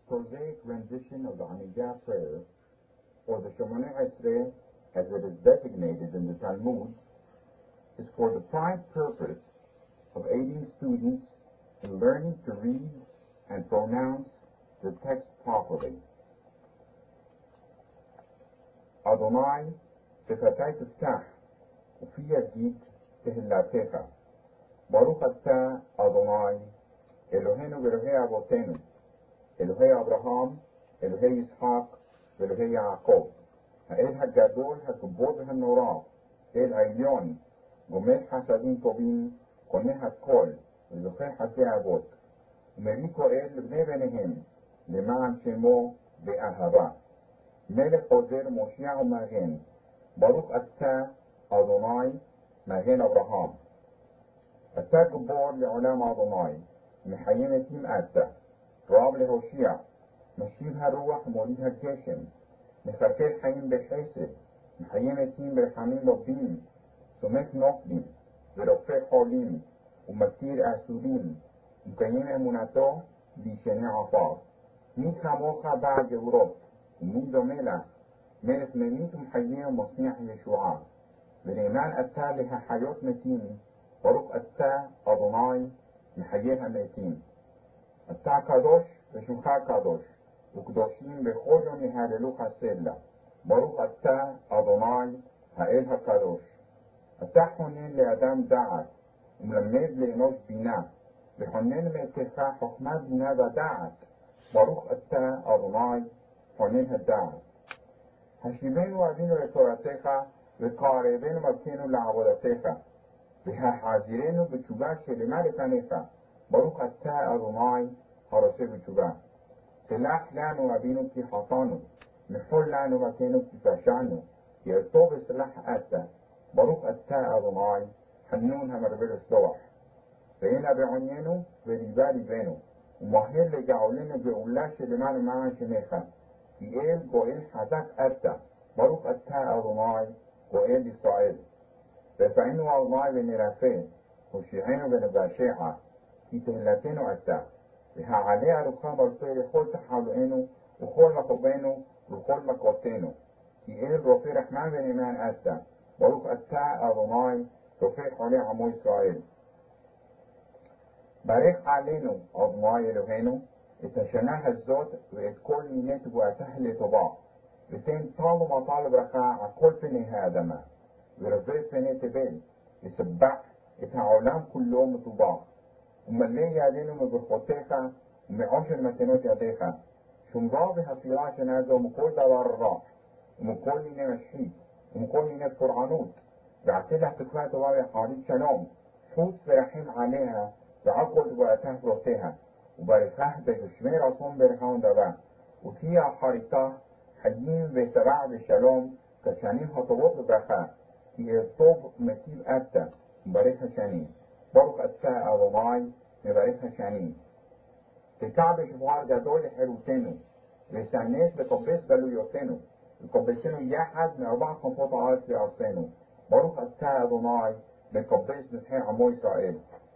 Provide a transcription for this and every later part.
prosaic rendition of the Amidah prayer, or the Shemone Esrei, as it is designated in the Talmud, is for the prime purpose of aiding students in learning to read and pronounce the text properly. Adonai, Tefatay Tiftach, Ufi Yagid Tehillateka. Baruch Atah Adonai, Eloheinu v'Elohei Avotenu, Elohei Abraham, Elohei Yitzhak, v'Elohei Yaakov, Ha'el HaGadol HaKibod v'Hanora, El Ailion, Gomel Hasadim Tovim, Koneh HaKol, v'Zocheh Hasei Avot, ומביא כהן לבני בניהם, למען שמו באהבה. מלך עוזר מושיע ומגן, ברוך אתה אדוני מגן אברהם. אתה גיבור לעולם אדוני, מחיה מתים אתה, רב להושיע, משיב הרוח ומוליד הגשם, מחכה חיים בחסד, מחיה מתים ברחמים רבים, סומך נופלים, ורופא חולים, ומתיר אסורים, ומקיים אמונתו בישני עפר. מי כמוך בעל גבורות, ומי דומה לך, מלך ממית ומחיה ומצמיח ישועה. ונאמן אתה להחיות מתים, ברוך אתה אדוני מחיה המתים. אתה קדוש ושמך קדוש, וקדושים בכל יום יהללוך סלע. ברוך אתה אדוני האל הקדוש. אתה חונן לאדם דעת, ומלמד לאנוש בינה, וחונן מאתך חוכמה בינה ודעת. ברוך אתה אדוני חונן הדעת. השיבנו אבינו לתורתך, וקרבנו מלכנו לעבודתך, והחזירנו בתשובה שלמה לפניך. ברוך אתה אדוני הרוצה בתשובה. סלח לנו אבינו כי חטאנו, מחול לנו מתנו כי פשענו, כי טוב וסלח אתה. ברוך אתה אדוני חנון המרבה לסלוח. והנה בעוניינו וריבה ליבנו, ומהל לגאולנו גאולה שלמה למען שמך. כי אל גואל חזק אתה, ברוך אתה אדוני גואל ישראל. רפאנו אדוני ונרפא, הושיענו ונבשע, כי תהילתנו אתה. והעלה ארוחה מרפא לכל תחלואנו וכל מכאובנו וכל מכותנו. כי אל רופא רחמן ונאמן אתה, ברוך אתה אדוני רופא חולי עמו ישראל. ברך עלינו אדוני אלוהינו את השנה הזאת ואת כל מיני תבואתה לטובה, ותן טל ומטל ברכה על כל פני האדמה, ורבה פני תבל, לסבח את העולם כולו מטובח, ומלא ידינו מברכותיך ומעושר מתנות ידיך, שומרה והצילה השנה זו מכל דבר רע, ומכל מיני משחית, ומכל מיני פורענות, ועשה לה תקווה טובה וחרית שלום, חוץ ורחם עליה ועל כל תבואתה פרותיה, וברכך בגשמי רצון ברכה ונדבה, ותהיה אחריתה חיים ושבע ושלום כשנים הטובות בברכה, כי טוב ומטיב אתה, מברך השנים. ברוך אתה אדוני מברך השנים. תקע בשופר גדול לחירותנו, ושנס לקבץ גלויותינו, וקבצנו יחד מארבע כנפות הארץ לארצנו. ברוך אתה אדוני מקבץ נדחי עמו ישראל.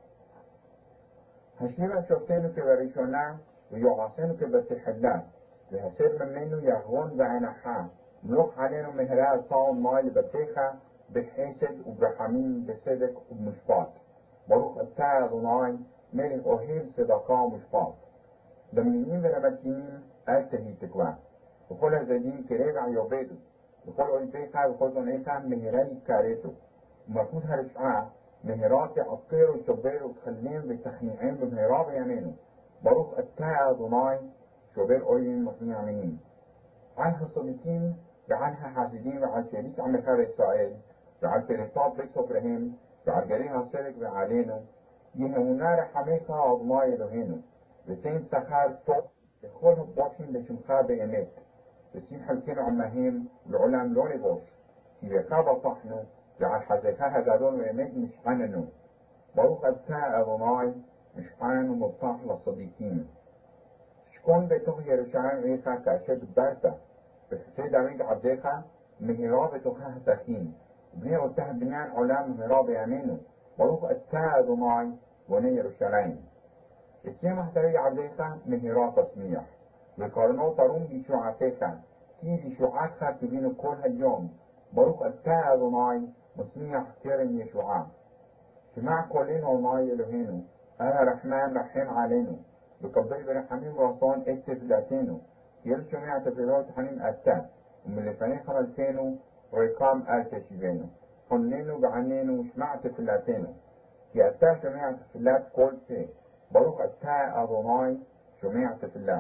השיבה שופטנו כבראשונה ויועצנו כבתחילה, והסר ממנו יגון והנחה, מלוך עלינו מהרה טעם מים לבתיך בחסד וברחמים בצדק ובמשפט. ברוך אתה אדוני מלך אוהב צדקה ומשפט. למנינים ולמתינים אל תהי תקווה, וכל הזדים כרגע יאבדו, וכל אויביך וכל שונאיך מהרה יתכרתו, ומלכות הרשעה מהרה תעקר ושובר ותכלם ותכניעם במהרה בימינו. ברוך אתה אדוני שובר אויבים ומכניע עמים. על הצדיקים ועל החסידים ועל שארית עמך בישראל, ועל פרטת בית סופריהם, ועל גרי הצדק ועלינו, יהיונה רחמך אדוני אלוהינו, ותן שכר טוב לכל הבושים בשמך באמת, ושים חלקנו עמהם לעולם לא נבוש, כי בך בטחנו, ועל חזקך הגדול באמת משעננו. ברוך אתה אדוני משען ומבטח לצדיקים. שכון בתוך ירושלים עירך כאשר דברת, וחסד דוד עבדך מהרה בתוכה התכין, ובני אותה בניין עולם מהרה בימינו. ברוך אתה אדוני בונה ירושלים. את צמח תביא עבדך מהרה תצמיח, וקרנו תרום לישועתך, כי לישועתך תבינו כל היום. ברוך אתה אדוני משמיח קרן ישועה. שמע קולנו אדוני אלוהינו, אנא רחמן רחם עלינו, וקבל ברחמים רצון את תפילתנו, כי אל שומע תפילות חנין אתה, ומלפניך מלכנו ריקם אל תשיבנו. חוננו ועננו ושמע תפילתנו, כי אתה שומע תפילת כל פה. ברוך אתה אדוני שומע תפילה.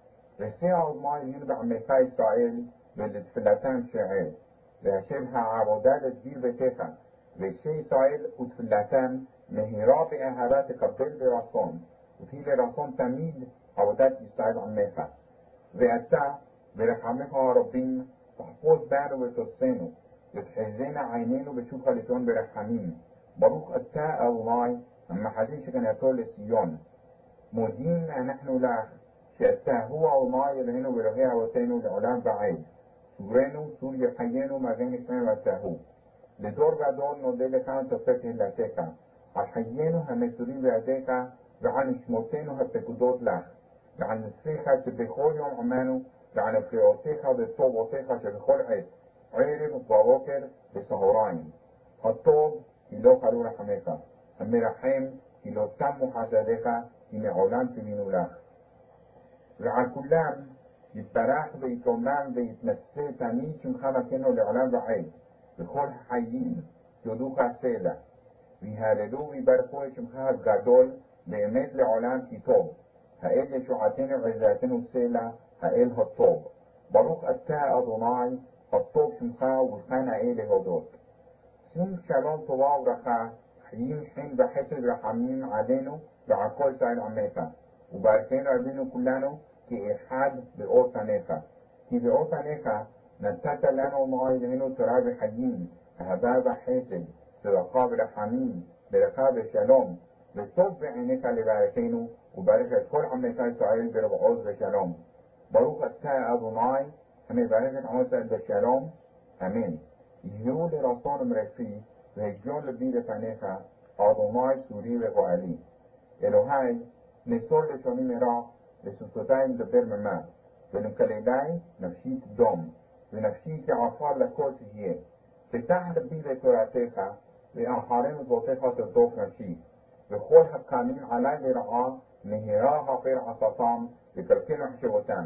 וסע אדוני אלוהינו בעמך ישראל ולתפילתם שעל, והשב העבודה לדביר ביתך, ואישי ישראל ותפילתם מהירה באהבה תקבל ברצון, ותהי לרצון תמיד עבודת ישראל עמך. ואתה ברחמך הרבים תחפוש בנו ותוסנו, ותחזינה עינינו בשוב חליפון ברחמים. ברוך אתה אדוני המחזי שכנתו לציון. מודים אנחנו לך שאתה הוא אדוני אלוהינו ואלוהי אבותינו לעולם ועד. סורנו, סור יחיינו, מגן ישמענו אתה הוא. לדור ודור נודה לך ונתפק תהילתך, על חיינו המסורים בידיך, ועל נשמותינו הפקודות לך, ועל נצריך שבכל יום עמנו, ועל נפלאותיך וטובותיך שבכל עת, ערב ובבוקר וסהריים. הטוב כי לא כלו רחמך, המרחם כי לא תמו חסדיך, כי מעולם תבינו לך. ועל כולם יתברך ויתרומם ויתנשא תמיד שמך מכנו לעולם ועד, וכל החיים יודוך סלע, ויהללו ויברכו את שמך הגדול באמת לעולם כי טוב. האל ישועתנו ועזרתנו סלע, האל הטוב. ברוך אתה אדוני הטוב שמך ובכן האל להודות. שום שלום טובה וברכה, חיים חן וחסד ורחמים עלינו ועל כל ישראל עמך, וברכנו רבינו כולנו כאחד באור פניך. כי באור פניך נתת לנו אדוני אלוהינו תורה וחיים, אהבה וחסד, צדקה ורחמים, ברכה ושלום, וטוב בעיניך לברכנו, וברך את כל עמך ישראל ברוב עוז ושלום. ברוך אתה אדוני המברך את עמו ישראל בשלום, אמן. יהיו לרצון ומרצי והגיון לבי לפניך, אדוני סורי וגואלי. אלוהי נסור לשוני מרע, ושפתותי מדבר ממה, ולמקללי נפשי תדום, ונפשי כעפר לכל תהיה. פתח לבי לתורתך, ואחרי מצוותיך תרדוף נפשי. וכל הקמים עלי לרעה, מהרה הפר עשתם, וקלקל מחשבותם.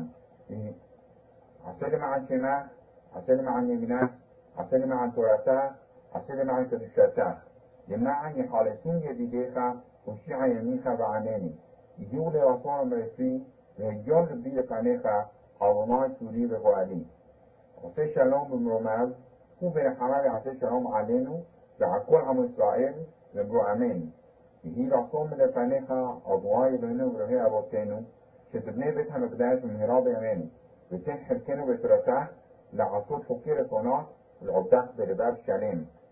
עשה למען שמך, עשה למען ימינך, עשה למען תורתך, עשה למען קדושתך. למען יחלצון ידידיך, הושיע ימיך וענני. יהיו לרצון ומרצי, והגיון לבי לפניך, אדוני סורי וגואלי. עושה שלום במרומיו, הוא ברחמיו יעשה שלום עלינו ועל כל עם ישראל, ואמרו אמן. יהי רצון מלפניך, אדוני אלוהינו ואלוהי אבותינו, שתבנה בית המקדש במהרה בימינו, ותן חלקנו בתורתך לעשות חוקי רצונך ולעובדך בלבב שלם.